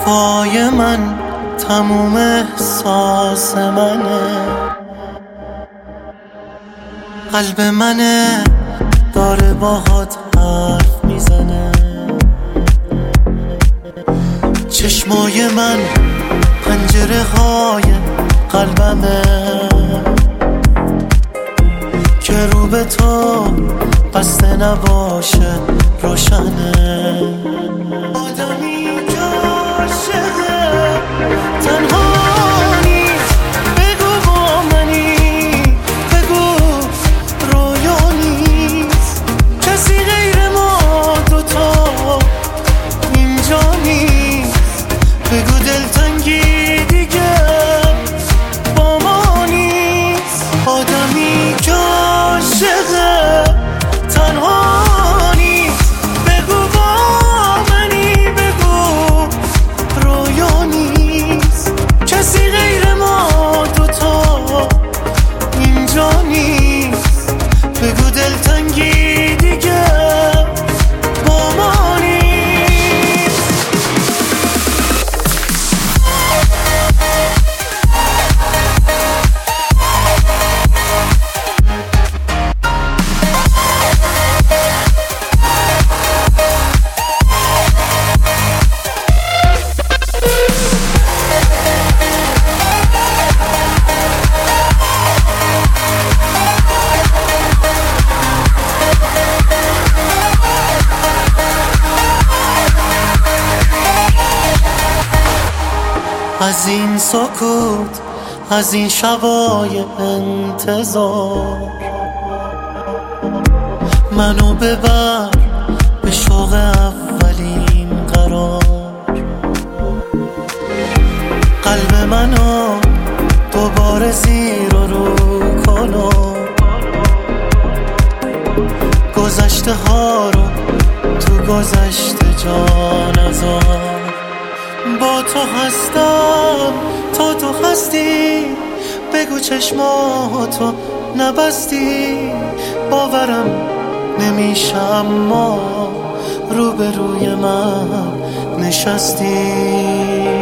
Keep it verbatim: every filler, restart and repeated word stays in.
وای من تموم احساس منه، قلب منه داره باهات حرف میزنه. چشمای من پنجره های قلبمه که رو به تو بسته نباشه روشنه. آدمی که عاشقه تنها نیست، بگو با منی، بگو رویا نیست، کسی غیر ما دوتا اینجا نیست، بگو دلتنگی دیگه با ما نیست. آدمی که عاشقه تنها نیست، بگو با منی، بگو رویا نیست، کسی غیر ما دوتا اینجا نیست، بگو دلتنگی دیگه با ما نیست. از این سکوت، از این شبای انتظار، منو ببر به شوق اولین قرار. قلب منو دوباره زیر و رو کنو، گذشته ها رو تو گذشته جا نذار. با تو هستم تا تو هستی، بگو چشماتو نبستی، باورم نمیشه اما روبروی من نشستی.